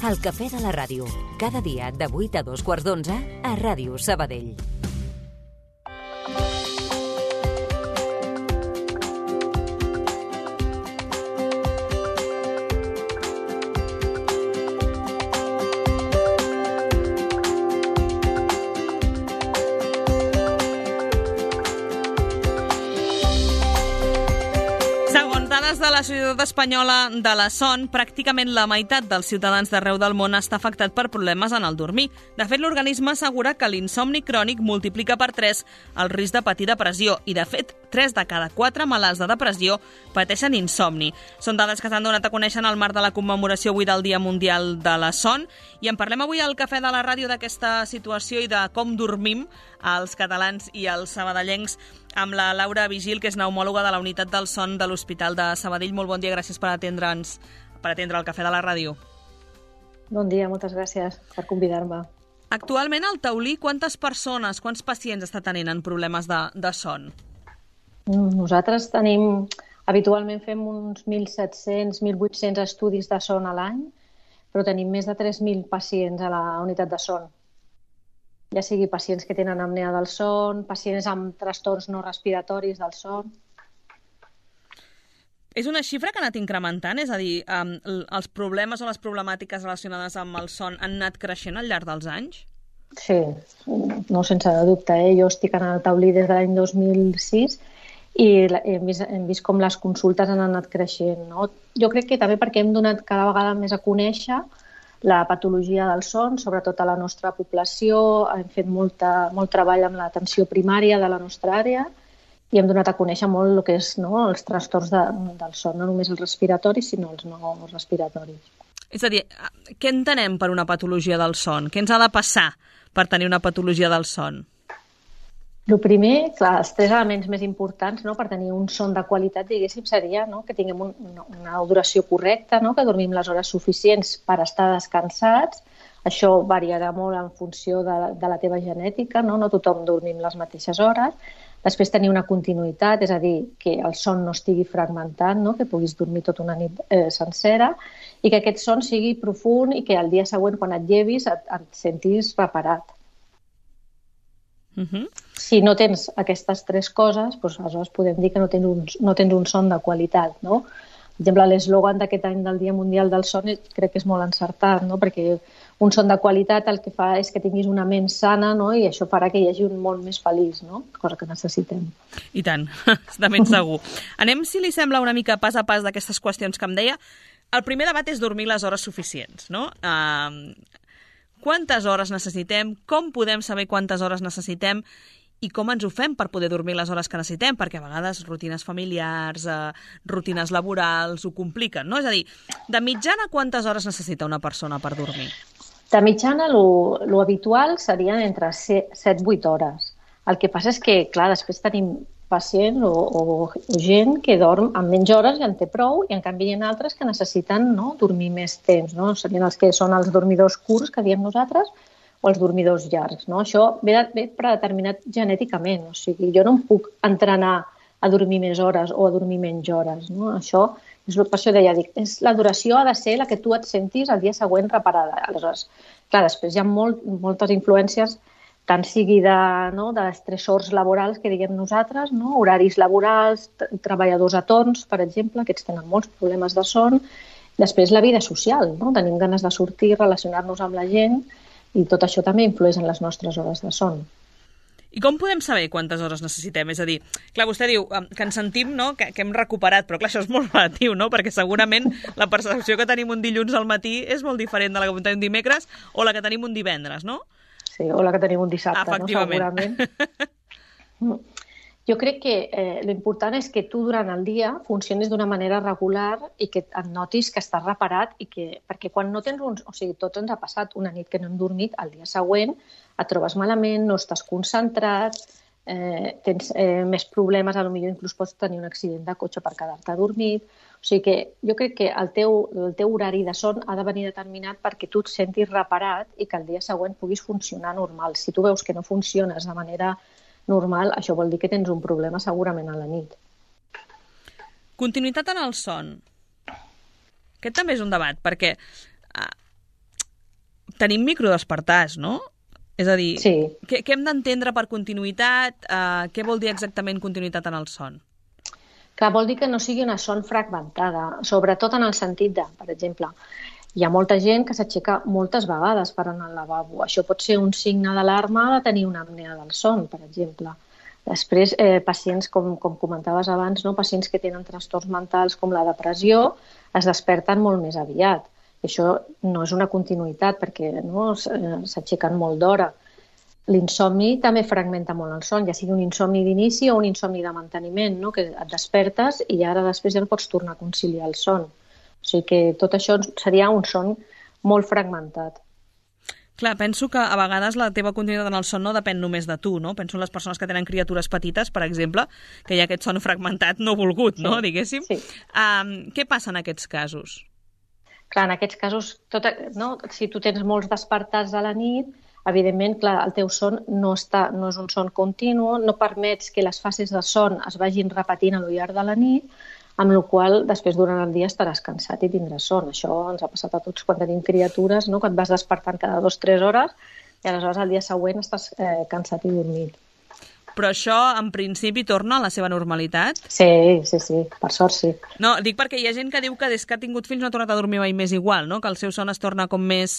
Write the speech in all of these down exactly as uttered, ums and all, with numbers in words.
El cafè de la ràdio, cada dia de vuit a dos quarts d'onze a Ràdio Sabadell. De la Societat Espanyola de la Son, pràcticament la meitat dels ciutadans d'arreu del món està afectat per problemes en el dormir. De fet, l'organisme assegura que l'insomni crònic multiplica per tres el risc de patir depressió i, de fet, tres de cada quatre malalts de depressió pateixen insomni. Són dades que s'han donat a conèixer en el marc de la commemoració avui del Dia Mundial de la Son i en parlem avui al Cafè de la Ràdio d'aquesta situació i de com dormim els catalans i els sabadellencs amb la Laura Vigil, que és pneumòloga de la Unitat del Son de l'Hospital de Sabadell. Molt bon dia, gràcies per atendre'ns, per atendre el Cafè de la Ràdio. Bon dia, moltes gràcies per convidar-me. Actualment, al Taulí, quantes persones, quants pacients està tenint en problemes de, de son? Nosaltres tenim, habitualment fem uns mil set-cents, mil vuit-cents estudis de son a l'any, però tenim més de tres mil pacients a la unitat de son. Ja sigui pacients que tenen apnea del son, pacients amb trastorns no respiratoris del son. És una xifra que ha anat incrementant? És a dir, um, els problemes o les problemàtiques relacionades amb el son han anat creixent al llarg dels anys? Sí, no sense dubte. Eh? Jo estic en el Taulí des de l'any dos mil sis i hem vist, hem vist com les consultes han anat creixent. No? Jo crec que també perquè hem donat cada vegada més a conèixer la patologia del son, sobretot a la nostra població. Hem fet molta, molt treball amb l'atenció primària de la nostra àrea i hem donat a conèixer molt el que és, no, els trastorns de, del son, no només els respiratoris, sinó els no respiratoris. És a dir, què entenem per una patologia del son? Què ens ha de passar per tenir una patologia del son? El primer, clar, els tres elements més importants, no, per tenir un son de qualitat, diguéssim, seria, no, que tinguem un, una duració correcta, no, que dormim les hores suficients per estar descansats. Això variarà molt en funció de, de la teva genètica, no? No tothom dormim les mateixes hores. Després tenir una continuïtat, és a dir, que el son no estigui fragmentat, no? Que puguis dormir tota una nit eh, sencera i que aquest son sigui profund i que el dia següent, quan et llevis, et, et sentis reparat. Uh-huh. Si no tens aquestes tres coses, doncs aleshores podem dir que no tens un, no tens un son de qualitat, no? Per exemple, l'eslògan d'aquest any del Dia Mundial del Son crec que és molt encertat, no? Perquè un son de qualitat el que fa és que tinguis una ment sana, no? I això farà que hi hagi un món més feliç, no? Cosa que necessitem. I tant, de ben segur. Anem, si li sembla, una mica pas a pas d'aquestes qüestions que em deia. El primer debat és dormir les hores suficients, no? Uh, quantes hores necessitem, com podem saber quantes hores necessitem i com ens ho fem per poder dormir les hores que necessitem, perquè a vegades rutines familiars, eh, rutines laborals ho compliquen, no? És a dir, de mitjana quantes hores necessita una persona per dormir? De mitjana, lo, lo habitual serien entre set a vuit hores. El que passa és que, clar, després tenim pacients o, o, o gent que dorm amb menys hores i en té prou, i en canvi hi ha altres que necessiten, no, dormir més temps, no? Serien els que són els dormidors curts, que diem nosaltres, o els dormidors llargs, no? Això ve, ve predeterminat genèticament, o sigui, jo no em puc entrenar a dormir més hores o a dormir menys hores, no? Això és per això deia, dic, és, la duració ha de ser la que tu et sentis el dia següent reparada. Aleshores, clar, després hi ha molt, moltes influències, tant sigui de, no, de estressors laborals que diguem nosaltres, no? Horaris laborals, treballadors a torns, per exemple, aquests tenen molts problemes de son. Després la vida social, no? Tenim ganes de sortir, relacionar-nos amb la gent, i tot això també influeix en les nostres hores de son. I com podem saber quantes hores necessitem? És a dir, clar, vostè diu que ens sentim, no, que, que hem recuperat, però clar, això és molt relatiu, no? Perquè segurament la percepció que tenim un dilluns al matí és molt diferent de la que tenim dimecres o la que tenim un divendres, no? Sí, o la que tenim un dissabte, no? Efectivament. Segurament. Jo crec que eh, l'important és que tu durant el dia funcionis d'una manera regular i que et notis que estàs reparat, i que, perquè quan no tens uns... O sigui, tots ens ha passat una nit que no hem dormit, el dia següent et trobes malament, no estàs concentrat, eh, tens eh, més problemes, potser inclús pots tenir un accident de cotxe per quedar-te dormit. O sigui que jo crec que el teu, el teu horari de son ha de venir determinat perquè tu et sentis reparat i que el dia següent puguis funcionar normal. Si tu veus que no funciones de manera normal, això vol dir que tens un problema segurament a la nit. Continuïtat en el son. Aquest també és un debat, perquè uh, tenim microdespertars, no? És a dir, Sí. què, què hem d'entendre per continuïtat? Uh, què vol dir exactament continuïtat en el son? Clar, vol dir que no sigui una son fragmentada, sobretot en el sentit de, per exemple, hi ha molta gent que s'aixeca moltes vegades per anar al lavabo. Això pot ser un signe d'alarma de tenir una apnea del son, per exemple. Després, eh, pacients, com, com comentaves abans, no? Pacients que tenen trastorns mentals com la depressió, es desperten molt més aviat. I això no és una continuïtat, perquè no? S'aixequen molt d'hora. L'insomni també fragmenta molt el son, ja sigui un insomni d'inici o un insomni de manteniment, no? Que et despertes i ara després ja no pots tornar a conciliar el son. O sigui que tot això seria un son molt fragmentat. Clar, penso que a vegades la teva continuïtat en el son no depèn només de tu, no? Penso en les persones que tenen criatures petites, per exemple, que hi ha aquest son fragmentat no volgut, no? Sí, Diguéssim. sí. Um, què passa en aquests casos? Clar, en aquests casos, tot, no? Si tu tens molts despertats a la nit, evidentment, clar, el teu son no, està, no és un son continu, no permets que les fases de son es vagin repetint a lo llarg de la nit, amb la qual cosa després durant el dia estaràs cansat i tindràs son. Això ens ha passat a tots quan tenim criatures, no? Que et vas despertant cada dues o tres hores i aleshores el dia següent estàs eh, cansat i dormit. Però això, en principi, torna a la seva normalitat? Sí, sí, sí, per sort sí. No, dic perquè hi ha gent que diu que des que ha tingut fills no ha tornat a dormir mai més igual, no? Que el seu son es torna com més...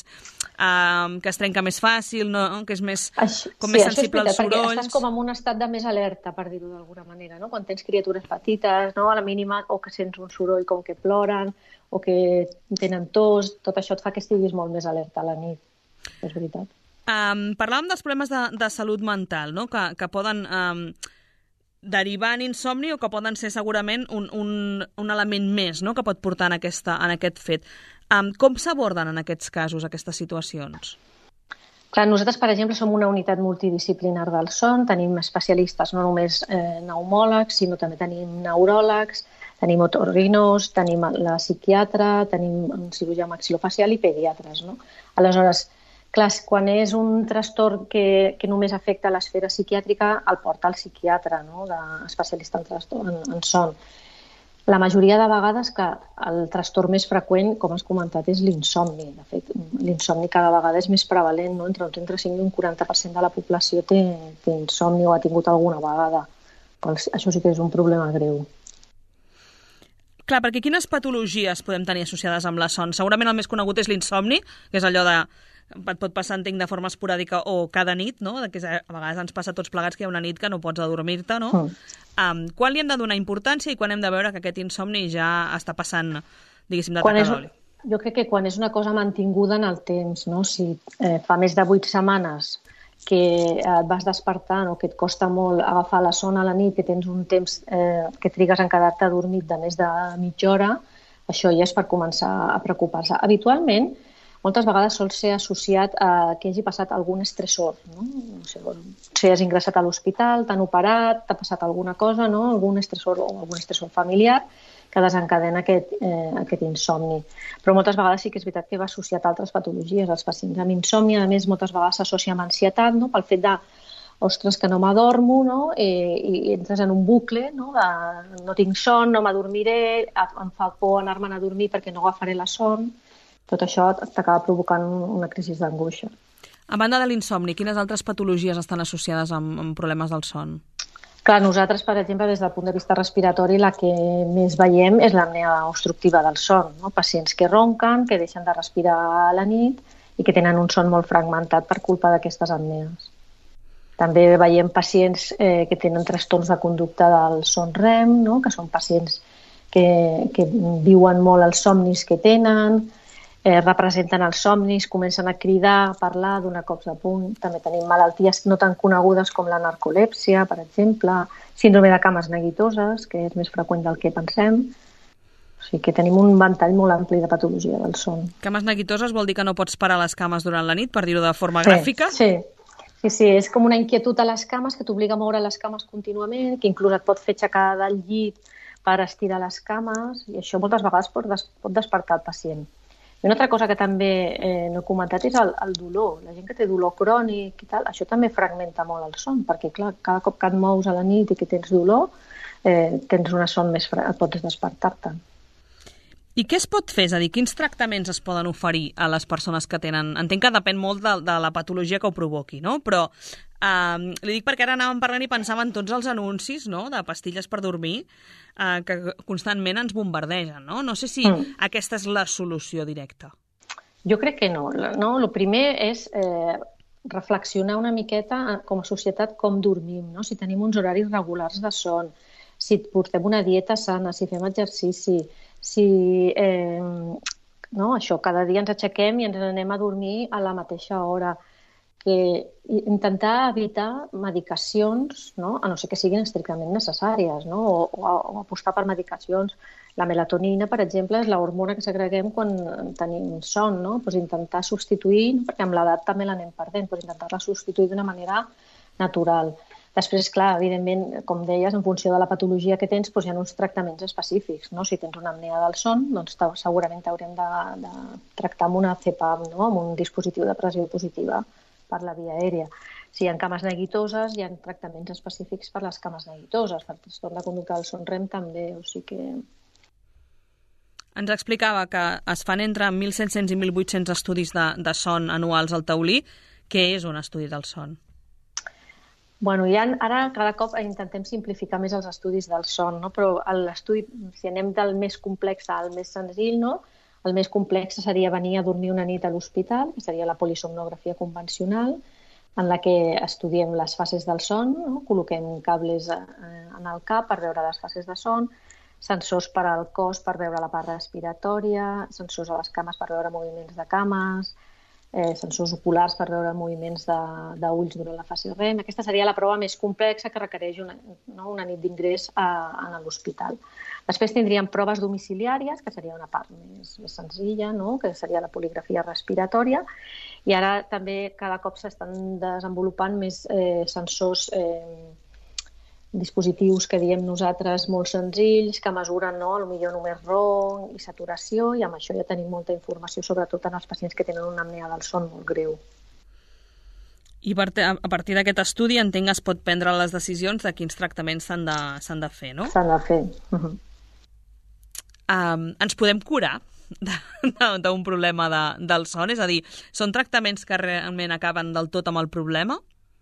Uh, que es trenca més fàcil, no? Que és més, Això, com sí, més això és sensible als veritat, perquè sorolls. estàs com en un estat de més alerta, per dir-ho d'alguna manera, no? Quan tens criatures petites, no? A la mínima, o que sents un soroll com que ploren, o que tenen tos, tot això et fa que estiguis molt més alerta a la nit. És veritat. Um, parlàvem dels problemes de, de salut mental, no? que, que poden um, derivar en insomni o que poden ser segurament un, un, un element més, no? Que pot portar en, aquesta, en aquest fet. Um, com s'aborden en aquests casos, aquestes situacions? Clar, nosaltres, per exemple, som una unitat multidisciplinar del son, tenim especialistes no només eh, pneumòlegs, sinó també tenim neuròlegs, tenim otorrinos, tenim la psiquiatra, tenim un cirurgià maxilofacial i pediatres, no? Aleshores, clar, quan és un trastorn que, que només afecta l'esfera psiquiàtrica, el porta el psiquiatre, no? De, especialista en, trastorn, en, en son. La majoria de vegades que el trastorn més freqüent, com has comentat, és l'insomni. De fet, l'insomni cada vegada és més prevalent, no? Entre un trenta-cinc i un quaranta per cent de la població té, té insomni o ha tingut alguna vegada. Però això sí que és un problema greu. Clar, perquè quines patologies podem tenir associades amb la son? Segurament el més conegut és l'insomni, que és allò de... et pot passar, entenc, de forma esporàdica o cada nit, no? Que a vegades ens passa a tots plegats que hi ha una nit que no pots adormir-te, no? Mm. Um, quan li hem de donar importància i quan hem de veure que aquest insomni ja està passant, diguéssim, de taca d'oli? Jo crec que quan és una cosa mantinguda en el temps, no? Si eh, fa més de vuit setmanes que et vas despertant o que et costa molt agafar la son a la nit, que tens un temps eh, que trigues en quedar-te adormit de més de mitja hora, això ja és per començar a preocupar-se. Habitualment, moltes vegades sol ser associat a que hagi passat algun estressor, no? No sé, si has ingressat a l'hospital, t'han operat, t'ha passat alguna cosa, no? Algun estressor o algun estressor familiar que desencadena aquest, eh, aquest insomni. Però moltes vegades sí que és veritat que va associat a altres patologies. Els pacients amb insomni, a més, moltes vegades s'associa amb ansietat, no? Pel fet de, ostres, que no m'adormo, no? I, i entres en un bucle, no? De no tinc son, no m'adormiré, em fa por anar-me'n a dormir perquè no agafaré la son. Tot això t'acaba provocant una crisi d'angoixa. A banda de l'insomni, quines altres patologies estan associades amb, amb problemes del son? Clar, nosaltres, per exemple, des del punt de vista respiratori, la que més veiem és l'apnea obstructiva del son, no? Pacients que ronquen, que deixen de respirar a la nit i que tenen un son molt fragmentat per culpa d'aquestes apnees. També veiem pacients eh, que tenen trastorns de conducta del son REM, no? Que són pacients que, que viuen molt els somnis que tenen, Eh, representen els somnis, comencen a cridar, a parlar, donar cops de puny. També tenim malalties no tan conegudes com la narcolèpsia, per exemple, síndrome de cames neguitoses, que és més freqüent del que pensem. O sigui que tenim un ventall molt ampli de patologia del son. Cames neguitoses vol dir que no pots parar les cames durant la nit, per dir-ho de forma sí, gràfica? Sí, sí, sí, és com una inquietud a les cames que t'obliga a moure les cames contínuament, que inclús et pot fer aixecar del llit per estirar les cames, i això moltes vegades pot, des, pot despertar el pacient. I una altra cosa que també eh, no he comentat és el, el dolor. La gent que té dolor crònic i tal, això també fragmenta molt el son, perquè clar, cada cop que et mous a la nit i que tens dolor, eh, tens una son més fra... et pots despertar-te. I què es pot fer? És a dir, quins tractaments es poden oferir a les persones que tenen... Entenc que depèn molt de, de la patologia que ho provoqui, no? Però eh, li dic perquè ara anàvem parlant i pensava en tots els anuncis, no?, de pastilles per dormir eh, que constantment ens bombardegen, no? No sé si mm. aquesta és la solució directa. Jo crec que no. no? El primer és eh, reflexionar una miqueta com a societat com dormim, no? Si tenim uns horaris regulars de son, si portem una dieta sana, si fem exercici, si eh, no, això, cada dia ens aixequem i ens anem a dormir a la mateixa hora, que intentar evitar medicacions, no? A no ser que siguin estrictament necessàries, no? o, o, o apostar per medicacions. La melatonina, per exemple, és l'hormona que segreguem quan tenim son, no? Pues intentar substituir, no? Perquè amb l'edat també l'anem perdent, pues intentar-la substituir d'una manera natural. Després, clar, evidentment, com deies, en funció de la patologia que tens, doncs hi ha uns tractaments específics, no? Si tens una apnea del son, doncs segurament t'haurem de, de tractar amb una C PAP, no? Amb un dispositiu de pressió positiva per la via aèria. Si hi ha cames neguitoses, hi ha tractaments específics per les cames neguitoses. Per trastorn de conducta del son REM també, o sigui que... Ens explicava que es fan entre mil set-cents i mil vuit-cents estudis de, de son anuals al taulí. Què és un estudi del son? Bueno, ja ara cada cop intentem simplificar més els estudis del son, no? Però l'estudi, si anem del més complex al més senzill, no? El més complex seria venir a dormir una nit a l'hospital, que seria la polisomnografia convencional, en la que estudiem les fases del son, no? Col·loquem cables en el cap per veure les fases de son, sensors per al cos per veure la part respiratòria, sensors a les cames per veure moviments de cames, eh, sensors oculars per veure moviments d'ulls durant la fase REM. Aquesta seria la prova més complexa que requereix una, no, una nit d'ingrés a l'hospital. Després tindríem proves domiciliàries, que seria una part més, més senzilla, no? Que seria la poligrafia respiratòria, i ara també cada cop s'estan desenvolupant més eh, sensors, eh, dispositius que diem nosaltres molt senzills, que mesuren, no, potser només ronc i saturació, i amb això ja tenim molta informació, sobretot en els pacients que tenen una apnea del son molt greu. I a partir d'aquest estudi entenc que es pot prendre les decisions de quins tractaments s'han de, s'han de fer, no? S'han de fer. Uh-huh. Um, ens podem curar d'un problema de, del son? És a dir, són tractaments que realment acaben del tot amb el problema?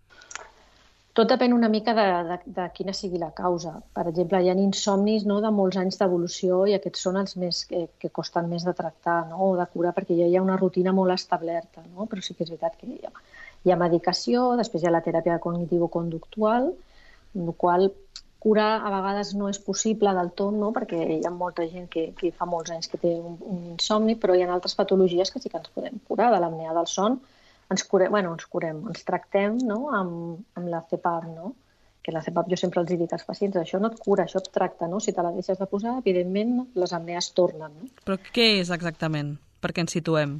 Tot depèn una mica de, de, de quina sigui la causa. Per exemple, hi ha insomnis, no, de molts anys d'evolució, i aquests són els més que, que costen més de tractar, no, o de curar, perquè ja hi ha una rutina molt establerta, no? Però sí que és veritat que hi ha, hi ha medicació, després hi ha la teràpia cognitivo-conductual, en la qual curar a vegades no és possible del tot, no? Perquè hi ha molta gent que, que fa molts anys que té un, un insomni, però hi ha altres patologies que sí que ens podem curar. De l'apnea del son ens curem, bueno, ens curem, ens tractem, no? amb, amb la C PAP, no? Que la C PAP jo sempre els dic als pacients, això no et cura, això et tracta, no? Si te la deixes de posar, evidentment les apnees tornen. No? Però què és exactament? Per què ens situem?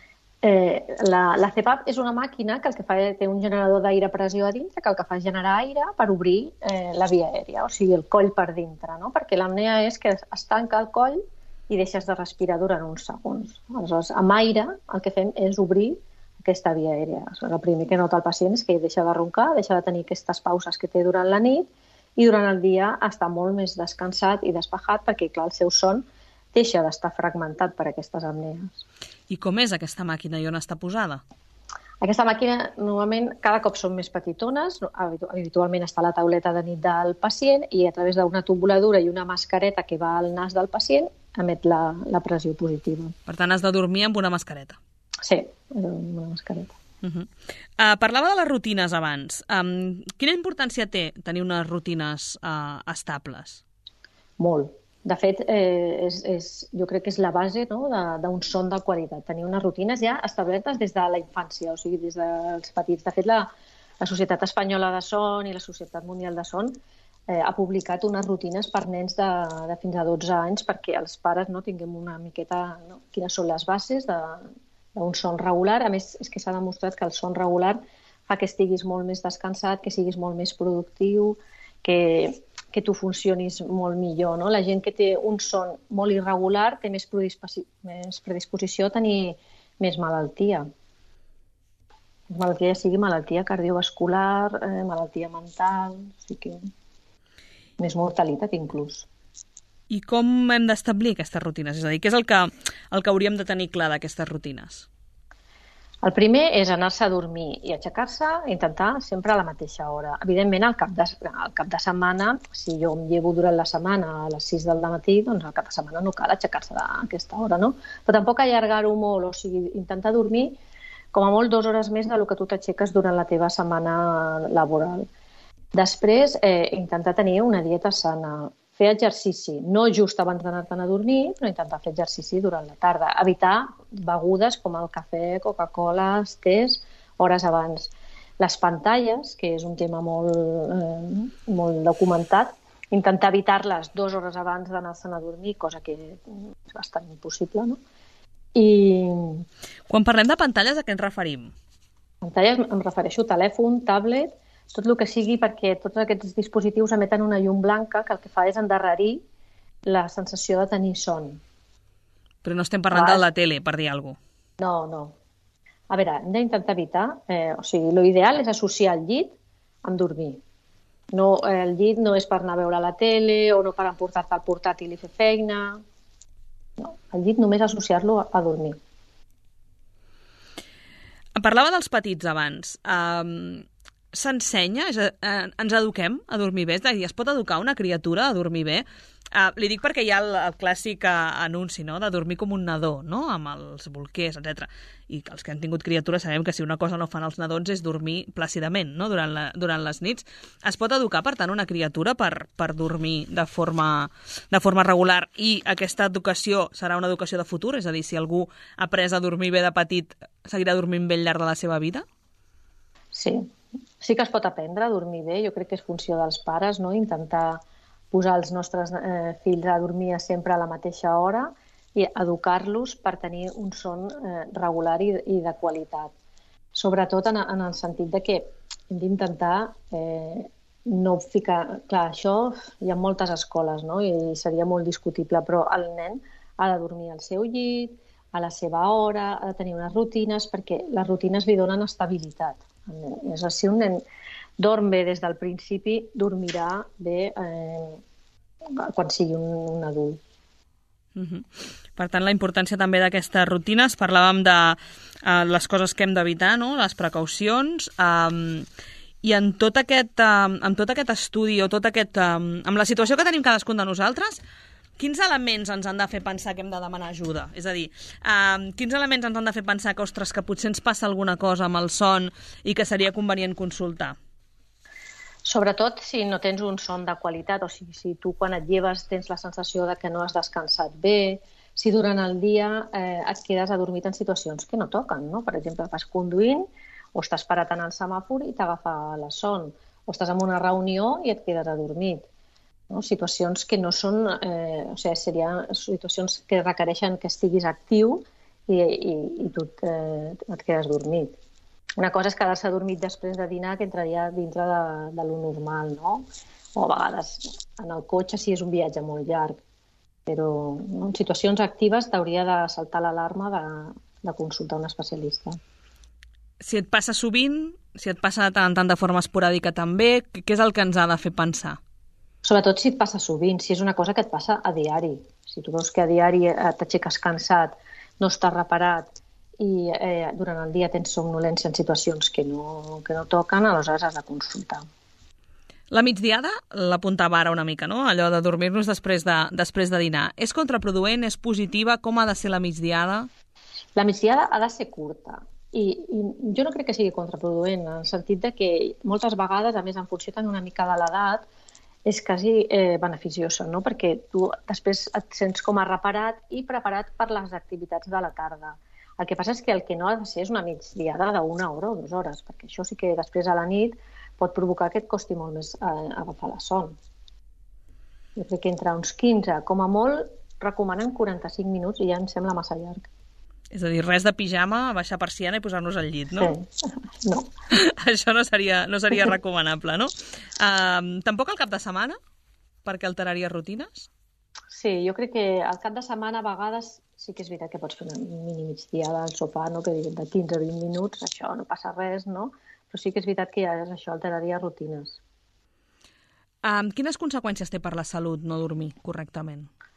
Eh, la, la C PAP és una màquina que el que fa té un generador d'aire a pressió a dintre, que el que fa és generar aire per obrir eh, la via aèria, o sigui, el coll per dintre, no? Perquè l'apnea és que es tanca el coll i deixes de respirar durant uns segons. Aleshores, amb aire el que fem és obrir aquesta via aèria. El primer que nota el pacient és que deixa de roncar, deixa de tenir aquestes pauses que té durant la nit, i durant el dia està molt més descansat i despejat perquè, clar, el seu son deixa d'estar fragmentat per aquestes apnees. I com és aquesta màquina i on està posada? Aquesta màquina, normalment, cada cop són més petitones. Habitualment està a la tauleta de nit del pacient i a través d'una tubuladura i una mascareta que va al nas del pacient emet la, la pressió positiva. Per tant, has de dormir amb una mascareta. Sí, una mascareta. Uh -huh. uh, parlava de les rutines abans. Um, quina importància té tenir unes rutines uh, estables? Molt. De fet, eh, és, és, jo crec que és la base, no, d'un son de qualitat. Tenir unes rutines ja establertes des de la infància, o sigui, des dels petits. De fet, la, la Societat Espanyola de Son i la Societat Mundial de Son eh, ha publicat unes rutines per nens de, de fins a dotze anys perquè els pares, no, tinguem una miqueta, no, quines són les bases de d'un son regular. A més, és que s'ha demostrat que el son regular fa que estiguis molt més descansat, que siguis molt més productiu, que, que tu funcionis molt millor, no? La gent que té un son molt irregular té més, predisposi més predisposició a tenir més malaltia. Malaltia sigui malaltia cardiovascular, eh, malaltia mental, o sigui que més mortalitat inclús. I com hem d'establir aquestes rutines? És a dir, què és el que, el que hauríem de tenir clar d'aquestes rutines? El primer és anar-se a dormir i aixecar-se, intentar sempre a la mateixa hora. Evidentment, al cap de, al cap de setmana, si jo em llevo durant la setmana a les sis del matí, doncs al cap de setmana no cal aixecar-se a aquesta hora, no? Però tampoc allargar-ho molt, o sigui, intentar dormir com a molt dues hores més del que tu t'aixeques durant la teva setmana laboral. Després, eh, intentar tenir una dieta sana, fer exercici, no just abans d'anar-te'n a dormir, però intentar fer exercici durant la tarda. Evitar begudes com el cafè, Coca-Cola, tés, hores abans. Les pantalles, que és un tema molt, eh, molt documentat, intentar evitar-les dues hores abans d'anar-se'n a dormir, cosa que és bastant impossible, no? I... Quan parlem de pantalles, a què ens referim? Pantalles em refereixo a telèfon, tablet, tot el que sigui, perquè tots aquests dispositius emeten una llum blanca que el que fa és endarrerir la sensació de tenir son. Però no estem parlant ah, de la tele, per dir alguna cosa. No, no. A veure, hem d'intentar evitar, eh, o sigui, l'ideal és associar el llit amb dormir. No, eh, el llit no és per anar a veure la tele o no per emportar-te el portàtil i fer feina. No, el llit només associar-lo a, a dormir. Parlava dels petits abans. Um... S'ensenya? Eh, ens eduquem a dormir bé? És a dir, es pot educar una criatura a dormir bé? Uh, li dic perquè hi ha el, el clàssic uh, anunci, no?, de dormir com un nadó, no?, amb els bolquers, etcètera. I els que han tingut criatures sabem que si una cosa no fan els nadons és dormir plàcidament, no?, durant, la, durant les nits. Es pot educar, per tant, una criatura per, per dormir de forma, de forma regular, i aquesta educació serà una educació de futur? És a dir, si algú ha après a dormir bé de petit, seguirà dormint bé al llarg de la seva vida? Sí. Sí que es pot aprendre a dormir bé, jo crec que és funció dels pares, no? Intentar posar els nostres eh, fills a dormir sempre a la mateixa hora i educar-los per tenir un son eh, regular i, i de qualitat. Sobretot en, en el sentit de que hem d'intentar eh, no ficar... Clar, això hi ha moltes escoles, no?, i seria molt discutible, però el nen ha de dormir al seu llit, a la seva hora, ha de tenir unes rutines, perquè les rutines li donen estabilitat. És a dir, si un nen dorm bé des del principi, dormirà bé eh, quan sigui un, un adult. Uh-huh. Per tant, la importància també d'aquestes rutines. Parlàvem de uh, les coses que hem d'evitar, no?, les precaucions, um, i en tot aquest, um, en tot aquest estudi, o tot aquest, um, amb la situació que tenim cadascun de nosaltres, quins elements ens han de fer pensar que hem de demanar ajuda? És a dir, eh, quins elements ens han de fer pensar que, ostres, que potser ens passa alguna cosa amb el son i que seria convenient consultar? Sobretot si no tens un son de qualitat, o sigui, si tu quan et lleves tens la sensació de que no has descansat bé, si durant el dia eh, et quedes adormit en situacions que no toquen, no? Per exemple, vas conduint o estàs parat en el semàfor i t'agafa la son, o estàs en una reunió i et quedes adormit. No? Situacions que no són, eh, o sigui, serien situacions que requereixen que estiguis actiu i, i, i tu et, eh, et quedes dormit. Una cosa és quedar-se dormit després de dinar, que entraria dintre de, de lo normal, no? O a vegades en el cotxe si és un viatge molt llarg. Però no? En situacions actives t'hauria de saltar l'alarma de, de consultar un especialista. Si et passa sovint, si et passa de tant en tant de forma esporàdica també, què és el que ens ha de fer pensar? Sobretot si et passa sovint, si és una cosa que et passa a diari. Si tu veus que a diari t'aixeques cansat, no estàs reparat i eh, durant el dia tens somnolència en situacions que no, que no toquen, aleshores has de consultar. La migdiada, l'apuntava ara una mica, no?, allò de dormir-nos després de, després de dinar. És contraproduent, és positiva? Com ha de ser la migdiada? La migdiada ha de ser curta. I, i jo no crec que sigui contraproduent, en el sentit de que moltes vegades, a més en funció també una mica de l'edat, és quasi eh, beneficiosa, no? Perquè tu després et sents com a reparat i preparat per les activitats de la tarda. El que passa és que el que no ha de ser és una migdiada d'una hora o dues hores, perquè això sí que després a la nit pot provocar que et costi molt més eh, agafar la son. Jo crec que entre uns quinze, com a molt, recomanen quaranta-cinc minuts i ja em sembla massa llarg. És a dir, res de pijama, baixar persiana i posar-nos al llit, no? Sí, no. Això no seria, no seria recomanable, no? Uh, tampoc al cap de setmana, perquè alteraria rutines? Sí, jo crec que al cap de setmana a vegades sí que és veritat que pots fer una mini migdiada al sopar, no? Que diguem de quinze o vint minuts, això no passa res, no? Però sí que és veritat que ja això alteraria rutines. Um, quines conseqüències té per la salut no dormir correctament?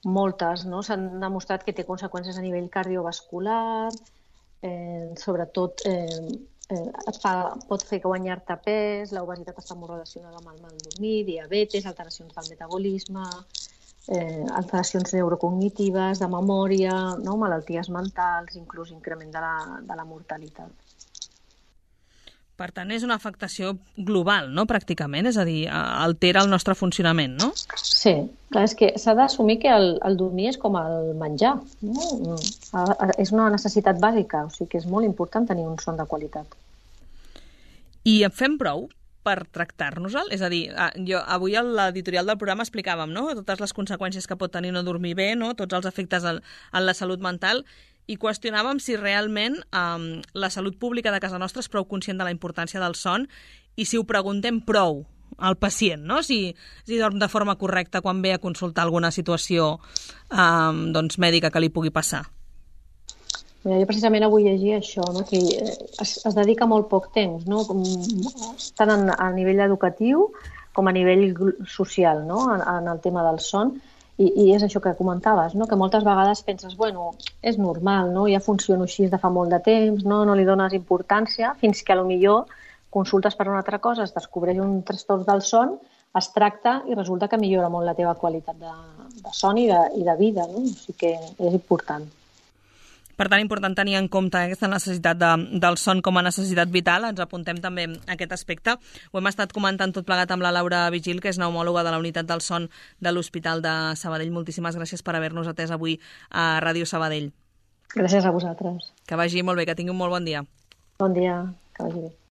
moltes, no? S'han demostrat que té conseqüències a nivell cardiovascular, eh, sobretot eh, eh, et fa, pot fer guanyar-te pes, l'obesitat està molt relacionada amb el mal dormir, diabetes, alteracions del metabolisme, eh, alteracions neurocognitives, de memòria, no? Malalties mentals, inclús increment de la, de la mortalitat. Per tant, és una afectació global, no?, pràcticament, és a dir, altera el nostre funcionament, no? Sí, clar, és que s'ha d'assumir que el, el dormir és com el menjar, no? És una necessitat bàsica, o sigui que és molt important tenir un son de qualitat. I en fem prou per tractar-nos-el? És a dir, jo, avui a l'editorial del programa explicàvem, no?, totes les conseqüències que pot tenir no dormir bé, no?, tots els efectes en la salut mental, i qüestionàvem si realment um, la salut pública de casa nostra és prou conscient de la importància del son i si ho preguntem prou al pacient, no? Si, si dorm de forma correcta quan ve a consultar alguna situació um, doncs, mèdica que li pugui passar. Mira, jo precisament avui llegia això, no? Que es, es dedica molt poc temps, no? Com, tant en, a nivell educatiu com a nivell social, no? en, en el tema del son. I, i és això que comentaves, no? Que moltes vegades penses, bueno, és normal, no? Ja funciono així de fa molt de temps, no, no li dones importància, fins que potser consultes per una altra cosa, es descobreix un trastorn del son, es tracta i resulta que millora molt la teva qualitat de, de son i de, i de vida, no? O sigui que és important. Per tant, important tenir en compte aquesta necessitat de, del son com a necessitat vital. Ens apuntem també a aquest aspecte. Ho hem estat comentant tot plegat amb la Laura Vigil, que és neumòloga de la unitat del son de l'Hospital de Sabadell. Moltíssimes gràcies per haver-nos atès avui a Ràdio Sabadell. Gràcies a vosaltres. Que vagi molt bé, que tingui un molt bon dia. Bon dia, que vagi bé.